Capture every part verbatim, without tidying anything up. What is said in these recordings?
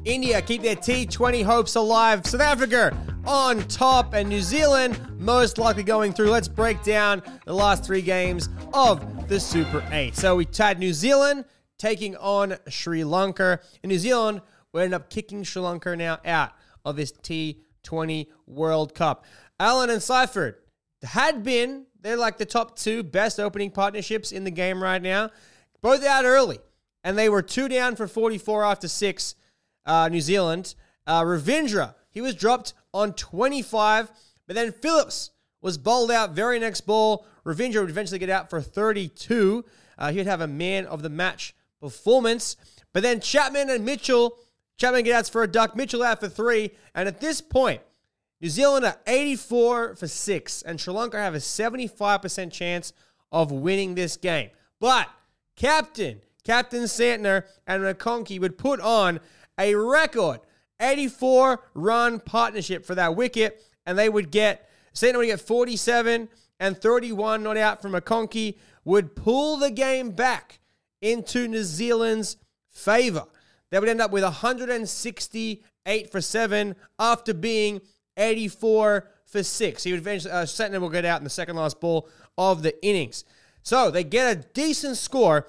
India keep their T twenty hopes alive. South Africa on top, and New Zealand most likely going through. Let's break down the last three games of the Super eight. So we had New Zealand taking on Sri Lanka. And New Zealand will end up kicking Sri Lanka now out of this T twenty World Cup. Alan and Seifert had been, they're like the top two best opening partnerships in the game right now. Both out early. And they were two down for forty-four after six. Uh, New Zealand. Uh, Ravindra, he was dropped on twenty-five, but then Phillips was bowled out very next ball. Ravindra would eventually get out for thirty-two. Uh, he would have a man of the match performance. But then Chapman and Mitchell, Chapman get outs for a duck, Mitchell out for three. And at this point, New Zealand are eighty-four for six, and Sri Lanka have a seventy-five percent chance of winning this game. But Captain, Captain Santner and McConkey would put on a record eighty-four run partnership for that wicket, and they would get, Santner would get forty-seven and thirty-one not out from McConkey, would pull the game back into New Zealand's favor. They would end up with one hundred sixty-eight for seven after being eighty-four for six. He would eventually, uh, Santner will get out in the second last ball of the innings. So they get a decent score,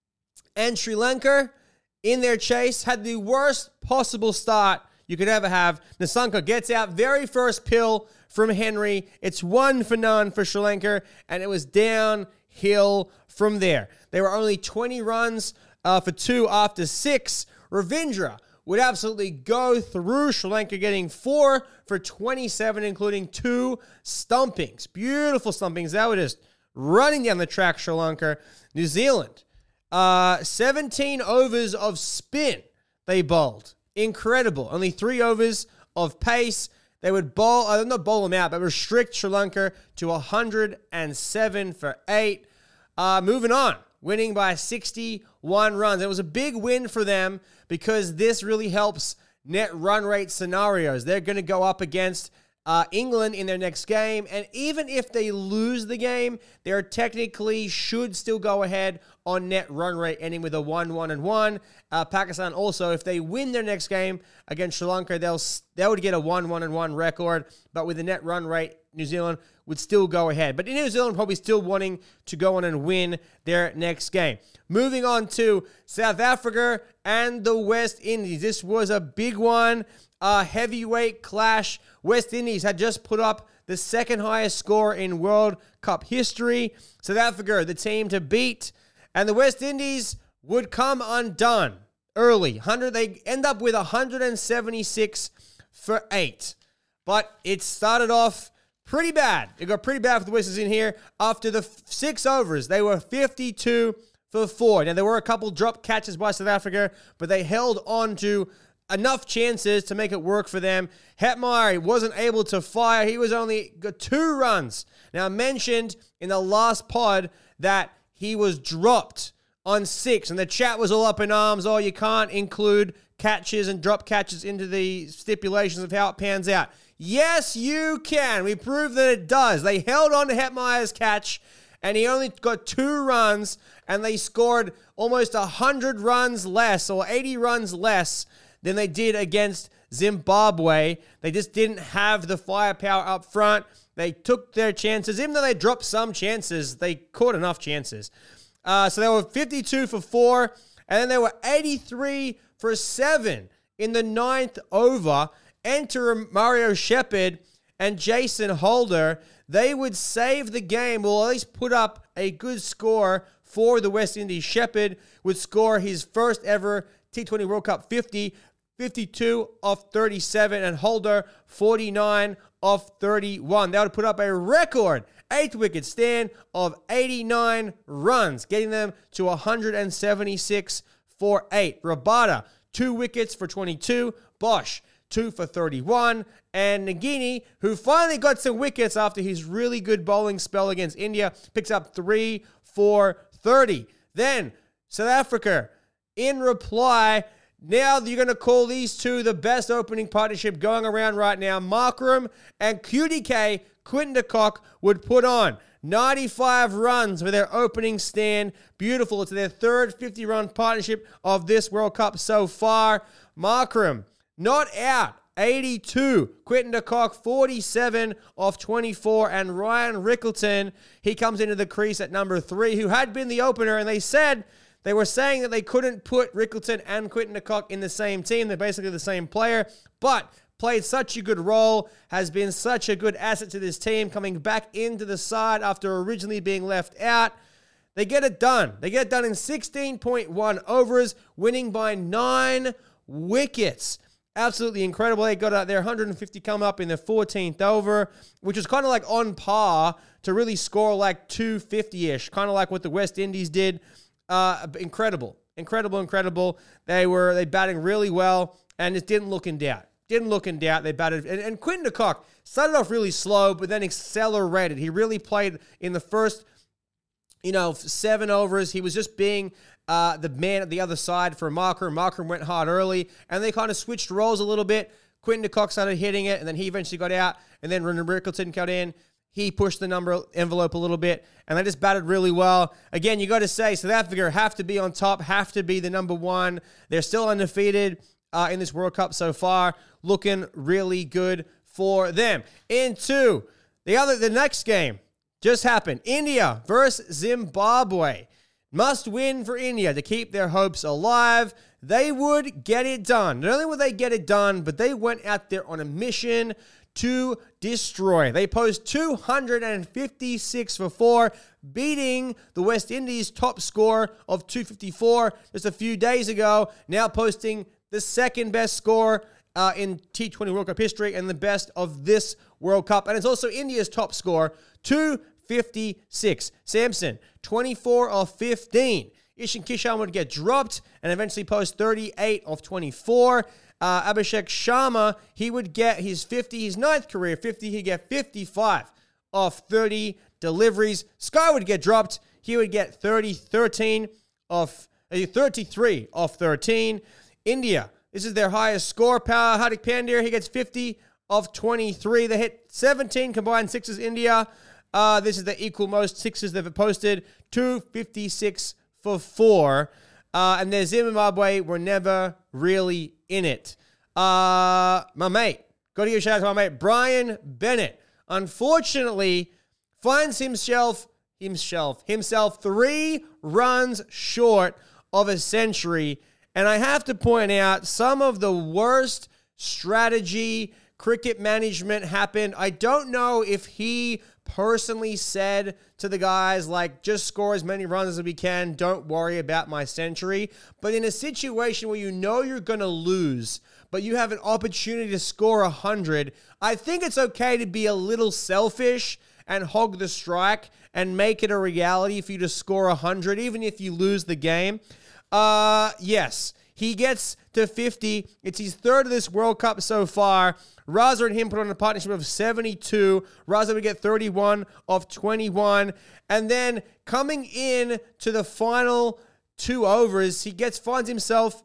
and Sri Lanka, in their chase, had the worst possible start you could ever have. Nissanka gets out, very first pill from Henry. It's one for none for Sri Lanka, and it was downhill from there. They were only twenty runs uh, for two after six. Ravindra would absolutely go through Sri Lanka, getting four for twenty-seven, including two stumpings. Beautiful stumpings. That were just running down the track, Sri Lanka. New Zealand. Uh, seventeen overs of spin they bowled. Incredible. Only three overs of pace. They would bowl, uh, not bowl them out, but restrict Sri Lanka to one hundred seven for eight. Uh, moving on, winning by sixty-one runs. It was a big win for them because this really helps net run rate scenarios. They're going to go up against Uh, England in their next game, and even if they lose the game, they are technically should still go ahead on net run rate, ending with a one one and one. Uh, Pakistan also, if they win their next game against Sri Lanka, they'll they would get a one one and one record, but with the net run rate, New Zealand would still go ahead. But New Zealand probably still wanting to go on and win their next game. Moving on to South Africa and the West Indies. This was a big one. A heavyweight clash. West Indies had just put up the second highest score in World Cup history. South Africa, the team to beat. And the West Indies would come undone early. one hundred, they end up with one hundred seventy-six for eight. But it started off pretty bad. It got pretty bad for the West Indies in here. After the f- six overs, they were fifty-two for four. Now, there were a couple drop catches by South Africa, but they held on to enough chances to make it work for them. Hetmeyer wasn't able to fire. He was only got two runs. Now, I mentioned in the last pod that he was dropped on six, and the chat was all up in arms. Oh, you can't include catches and drop catches into the stipulations of how it pans out. Yes, you can. We proved that it does. They held on to Hetmeyer's catch, and he only got two runs, and they scored almost one hundred runs less, or eighty runs less than they did against Zimbabwe. They just didn't have the firepower up front. They took their chances. Even though they dropped some chances, they caught enough chances. Uh, so they were fifty-two for four, and then they were eighty-three for seven in the ninth over. Enter Mario Shepard and Jason Holder. They would save the game, will at least put up a good score for the West Indies. Shepard would score his first ever T twenty World Cup fifty, fifty-two off thirty-seven, and Holder forty-nine off thirty-one. That would put up a record eighth wicket stand of eighty-nine runs, getting them to one hundred seventy-six for eight. Rabada, two wickets for twenty-two. Bosch, two for thirty-one. And Nagini, who finally got some wickets after his really good bowling spell against India, picks up three for thirty. Then South Africa, in reply, now you're going to call these two the best opening partnership going around right now. Markram and Q D K, Quinton de Kock, would put on ninety-five runs for their opening stand. Beautiful. It's their third fifty-run partnership of this World Cup so far. Markram, not out. eighty-two. Quinton de Kock, forty-seven off twenty-four. And Ryan Rickleton, he comes into the crease at number three, who had been the opener. And they said, they were saying that they couldn't put Rickleton and Quinton de Kock in the same team. They're basically the same player. But played such a good role, has been such a good asset to this team, coming back into the side after originally being left out. They get it done. They get it done in sixteen point one overs, winning by nine wickets. Absolutely incredible. They got out there, one hundred fifty come up in the fourteenth over, which was kind of like on par to really score like two fifty-ish, kind of like what the West Indies did. Uh, incredible, incredible, incredible. They were they batting really well and just didn't look in doubt. Didn't look in doubt. They batted. And, and Quinton de Kock started off really slow, but then accelerated. He really played in the first, you know, seven overs. He was just being uh, the man at the other side for Markram. Markram went hard early, and they kind of switched roles a little bit. Quinton de Kock started hitting it, and then he eventually got out, and then Rickleton got in. He pushed the number envelope a little bit, and they just batted really well. Again, you got to say, South Africa have to be on top, have to be the number one. They're still undefeated uh, in this World Cup so far. Looking really good for them. Into the other, the next game just happened. India versus Zimbabwe. Must win for India to keep their hopes alive. They would get it done. Not only would they get it done, but they went out there on a mission to destroy. They posted two hundred fifty-six for four, beating the West Indies' top score of two fifty-four just a few days ago, now posting the second best score uh, in T twenty World Cup history and the best of this World Cup. And it's also India's top score, two fifty-six. Samson, twenty-four of fifteen. Ishan Kishan would get dropped and eventually post thirty-eight of twenty-four. Uh, Abhishek Sharma, he would get his fifty, his ninth career fifty. He'd get fifty-five off thirty deliveries. Sky would get dropped. He would get thirty, thirteen off, uh, thirty-three off thirteen. India, this is their highest score power. Hardik Pandya, he gets fifty of twenty-three. They hit seventeen combined sixes, India. Uh, this is the equal most sixes they've posted. two fifty-six for four. Uh, and their Zimbabwe were never really in it. Uh, my mate, got to give a shout out to my mate, Brian Bennett. Unfortunately, finds himself, himself, himself three runs short of a century. And I have to point out some of the worst strategy, cricket management happened. I don't know if he personally said to the guys, like, just score as many runs as we can. Don't worry about my century. But in a situation where you know you're going to lose, but you have an opportunity to score one hundred, I think it's okay to be a little selfish and hog the strike and make it a reality for you to score one hundred, even if you lose the game. Uh, yes, he gets to fifty. It's his third of this World Cup so far. Raza and him put on a partnership of seventy-two. Raza would get thirty-one of twenty-one. And then coming in to the final two overs, he gets finds himself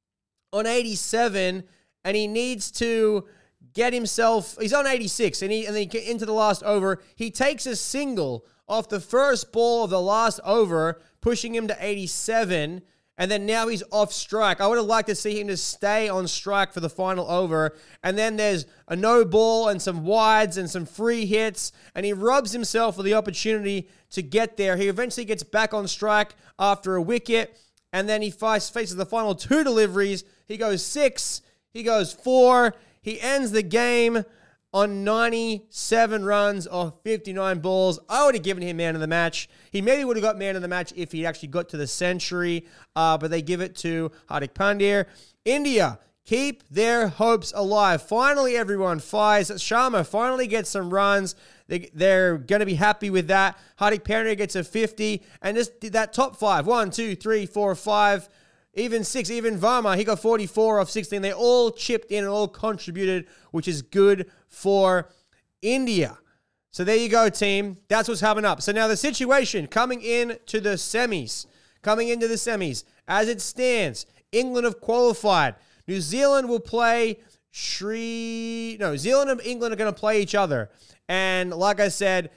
on eighty-seven, and he needs to get himself, he's on eighty-six, and he and then he, into the last over, he takes a single off the first ball of the last over, pushing him to eighty-seven. And then now he's off strike. I would have liked to see him just stay on strike for the final over. And then there's a no ball and some wides and some free hits. And he rubs himself for the opportunity to get there. He eventually gets back on strike after a wicket. And then he faces the final two deliveries. He goes six. He goes four. He ends the game on ninety-seven runs off fifty-nine balls. I would have given him man of the match. He maybe would have got man of the match if he actually got to the century, uh, but they give it to Hardik Pandya. India keep their hopes alive. Finally, everyone fires. Sharma finally gets some runs. They, they're going to be happy with that. Hardik Pandya gets a fifty, and just that top five, one, two, three, four, five, even six, even Varma, he got forty-four off sixteen. They all chipped in and all contributed, which is good for India. So there you go, team. That's what's coming up. So now the situation coming in to the semis. Coming into the semis. As it stands, England have qualified. New Zealand will play Sri... No, New Zealand and England are going to play each other. And like I said,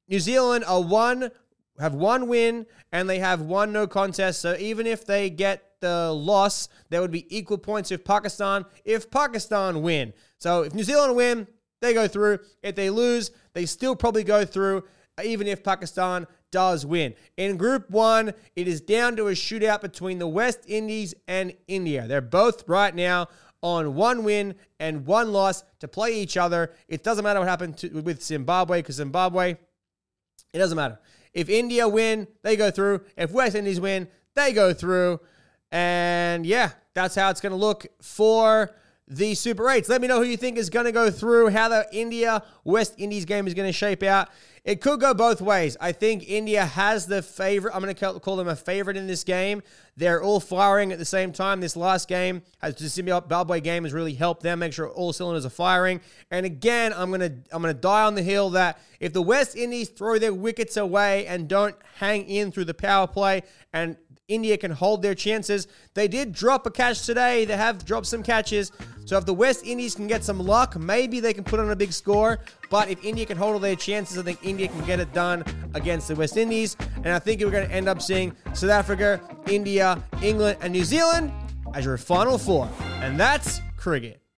New Zealand are one, have one win, and they have one no contest. So even if they get the loss, there would be equal points with Pakistan if Pakistan win. So if New Zealand win, they go through. If they lose, they still probably go through, even if Pakistan does win. In Group one, it is down to a shootout between the West Indies and India. They're both right now on one win and one loss to play each other. It doesn't matter what happened to, with Zimbabwe, because Zimbabwe, it doesn't matter. If India win, they go through. If West Indies win, they go through. And yeah, that's how it's going to look for the Super eights. Let me know who you think is going to go through, how the India-West Indies game is going to shape out. It could go both ways. I think India has the favorite. I'm going to call them a favorite in this game. They're all firing at the same time. This last game, has the Zimbabwe game, has really helped them make sure all cylinders are firing. And again, I'm going to I'm going to die on the hill that if the West Indies throw their wickets away and don't hang in through the power play, and India can hold their chances. They did drop a catch today. They have dropped some catches. So if the West Indies can get some luck, maybe they can put on a big score. But if India can hold all their chances, I think India can get it done against the West Indies. And I think we're going to end up seeing South Africa, India, England, and New Zealand as your final four. And that's cricket.